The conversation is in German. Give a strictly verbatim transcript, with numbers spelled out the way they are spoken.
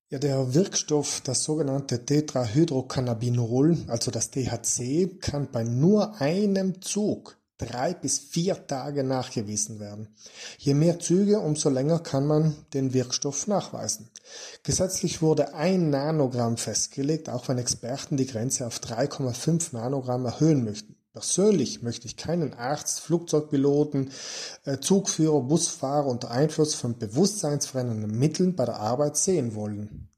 Ja, der Wirkstoff, das sogenannte Tetrahydrocannabinol, also das T H C, kann bei nur einem Zug drei bis vier Tage nachgewiesen werden. Je mehr Züge, umso länger kann man den Wirkstoff nachweisen. Gesetzlich wurde ein Nanogramm festgelegt, auch wenn Experten die Grenze auf drei Komma fünf Nanogramm erhöhen möchten. Persönlich möchte ich keinen Arzt, Flugzeugpiloten, äh, Zugführer, Busfahrer unter Einfluss von bewusstseinsverändernden Mitteln bei der Arbeit sehen wollen.